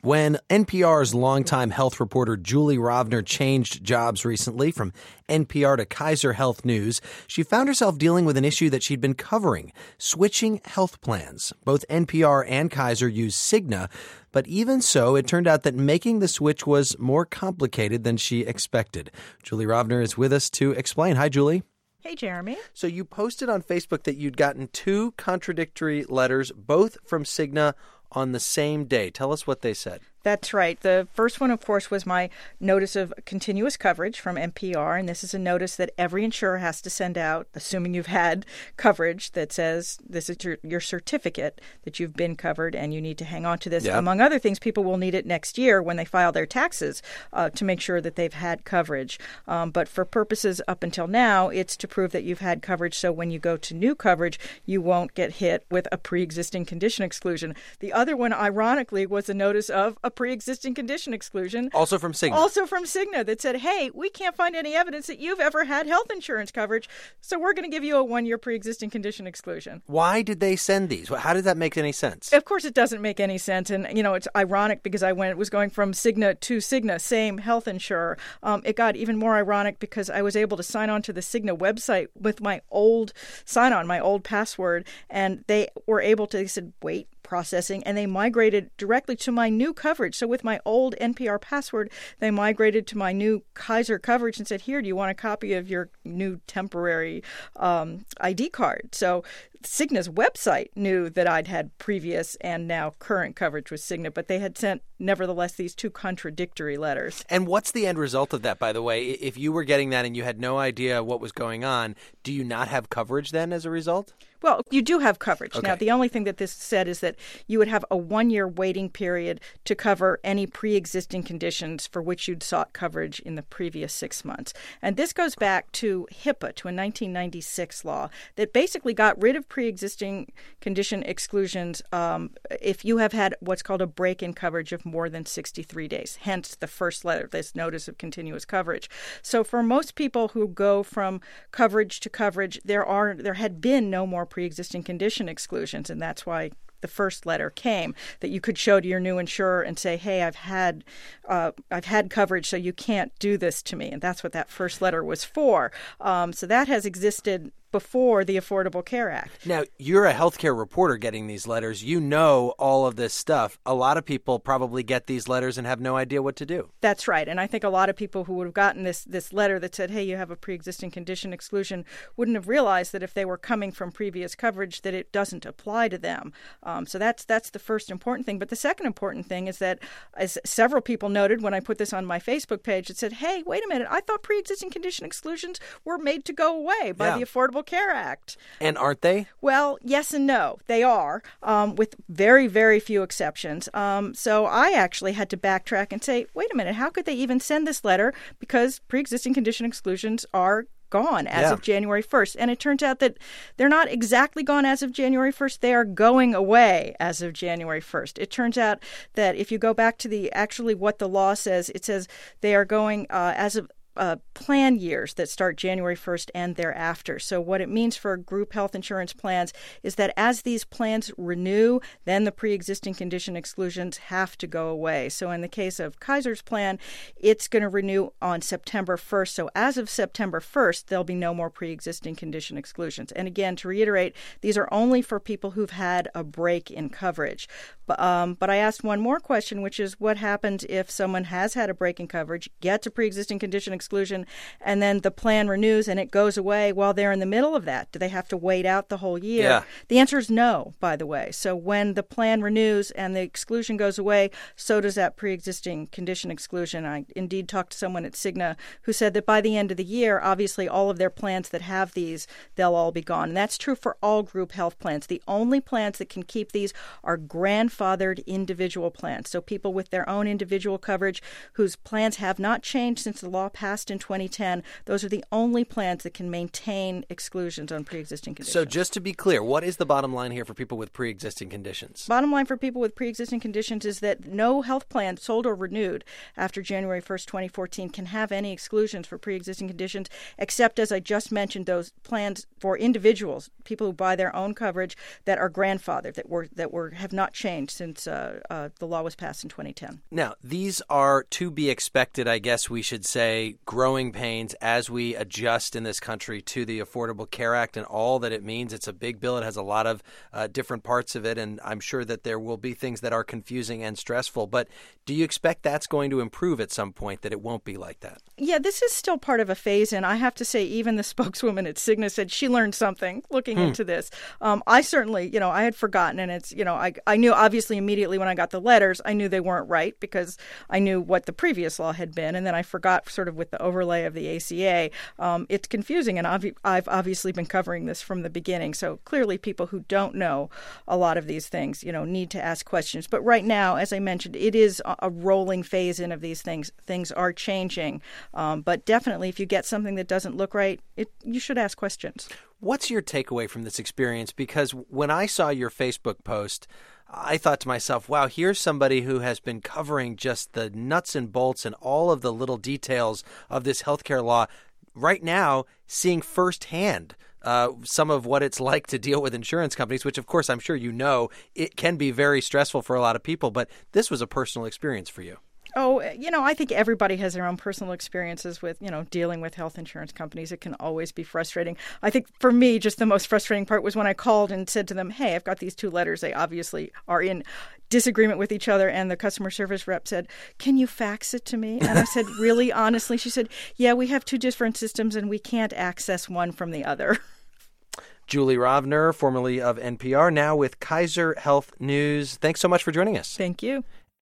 When NPR's longtime health reporter Julie Rovner changed jobs recently from NPR to Kaiser Health News, she found herself dealing with an issue that she'd been covering, switching health plans. Both NPR and Kaiser use Cigna, but even so, it turned out that making the switch was more complicated than she expected. Julie Rovner is with us to explain. Hi, Julie. Hey, Jeremy. So you posted on Facebook that you'd gotten two contradictory letters, both from Cigna, on the same day. Tell us what they said. That's right. The first one, of course, was my notice of continuous coverage from NPR, and this is a notice that every insurer has to send out, assuming you've had coverage, that says this is your certificate that you've been covered and you need to hang on to this. Yep. Among other things, people will need it next year when they file their taxes to make sure that they've had coverage. But for purposes up until now, it's to prove that you've had coverage, so when you go to new coverage, you won't get hit with a pre-existing condition exclusion. The other one, ironically, was a notice of a pre-existing condition exclusion. Also from Cigna. Also from Cigna, that said, hey, we can't find any evidence that you've ever had health insurance coverage, so we're going to give you a 1-year pre-existing condition exclusion. Why did they send these? How did that make any sense? Of course it doesn't make any sense. And, it's ironic because I was going from Cigna to Cigna, same health insurer. It got even more ironic because I was able to sign on to the Cigna website with my old sign-on, my old password, and they said, wait, processing, and they migrated directly to my new coverage. So with my old NPR password, they migrated to my new Kaiser coverage and said, here, do you want a copy of your new temporary ID card? So Cigna's website knew that I'd had previous and now current coverage with Cigna, but they had sent, nevertheless, these two contradictory letters. And what's the end result of that, by the way? If you were getting that and you had no idea what was going on, do you not have coverage then as a result? Well, you do have coverage. Okay. Now, the only thing that this said is that you would have a 1-year waiting period to cover any pre-existing conditions for which you'd sought coverage in the previous 6 months. And this goes back to HIPAA, to a 1996 law that basically got rid of pre-existing condition exclusions if you have had what's called a break in coverage of more than 63 days, hence the first letter, this notice of continuous coverage. So for most people who go from coverage to coverage, there had been no more pre-existing condition exclusions, and that's why the first letter came, that you could show to your new insurer and say, hey, I've had coverage, so you can't do this to me. And that's what that first letter was for. So that has existed before the Affordable Care Act. Now, you're a healthcare reporter getting these letters. You know all of this stuff. A lot of people probably get these letters and have no idea what to do. That's right. And I think a lot of people who would have gotten this letter that said, hey, you have a pre-existing condition exclusion, wouldn't have realized that if they were coming from previous coverage that it doesn't apply to them. So that's the first important thing. But the second important thing is that, as several people noted when I put this on my Facebook page, it said, hey, wait a minute, I thought pre-existing condition exclusions were made to go away by the Affordable Care Act. And aren't they? Well, yes and no. They are, with very, very few exceptions. So I actually had to backtrack and say, wait a minute, how could they even send this letter? Because pre-existing condition exclusions are gone as of January 1st. And it turns out that they're not exactly gone as of January 1st. They are going away as of January 1st. It turns out that if you go back to actually what the law says, it says they are going as of plan years that start January 1st and thereafter. So what it means for group health insurance plans is that as these plans renew, then the pre-existing condition exclusions have to go away. So in the case of Kaiser's plan, it's going to renew on September 1st. So as of September 1st, there'll be no more pre-existing condition exclusions. And again, to reiterate, these are only for people who've had a break in coverage. But I asked one more question, which is what happens if someone has had a break in coverage, gets a pre-existing condition exclusion, and then the plan renews and it goes away while they're in the middle of that? Do they have to wait out the whole year? Yeah. The answer is no, by the way. So when the plan renews and the exclusion goes away, so does that pre-existing condition exclusion. I indeed talked to someone at Cigna who said that by the end of the year, obviously all of their plans that have these, they'll all be gone. And that's true for all group health plans. The only plans that can keep these are grandfathered individual plans. So people with their own individual coverage whose plans have not changed since the law passed in 2010, those are the only plans that can maintain exclusions on pre-existing conditions. So just to be clear, what is the bottom line here for people with pre-existing conditions? Bottom line for people with pre-existing conditions is that no health plan sold or renewed after January 1st, 2014 can have any exclusions for pre-existing conditions, except, as I just mentioned, those plans for individuals, people who buy their own coverage that are grandfathered, that have not changed changed since the law was passed in 2010. Now, these are to be expected, I guess we should say, growing pains as we adjust in this country to the Affordable Care Act and all that it means. It's a big bill. It has a lot of different parts of it, and I'm sure that there will be things that are confusing and stressful. But do you expect that's going to improve at some point, that it won't be like that? Yeah, this is still part of a phase-in. I have to say, even the spokeswoman at Cigna said she learned something looking into this. I certainly, I had forgotten, and it's, I knew obviously immediately when I got the letters, I knew they weren't right because I knew what the previous law had been, and then I forgot sort of with the overlay of the ACA. It's confusing, and I've obviously been covering this from the beginning, so clearly people who don't know a lot of these things, need to ask questions. But right now, as I mentioned, it is a rolling phase-in of these things. Things are changing, but definitely if you get something that doesn't look right, you should ask questions. What's your takeaway from this experience? Because when I saw your Facebook post, I thought to myself, wow, here's somebody who has been covering just the nuts and bolts and all of the little details of this healthcare law right now, seeing firsthand some of what it's like to deal with insurance companies, which, of course, I'm sure it can be very stressful for a lot of people. But this was a personal experience for you. Oh, I think everybody has their own personal experiences with, dealing with health insurance companies. It can always be frustrating. I think for me, just the most frustrating part was when I called and said to them, hey, I've got these two letters. They obviously are in disagreement with each other. And the customer service rep said, can you fax it to me? And I said, really, honestly? She said, yeah, we have two different systems and we can't access one from the other. Julie Rovner, formerly of NPR, now with Kaiser Health News. Thanks so much for joining us. Thank you.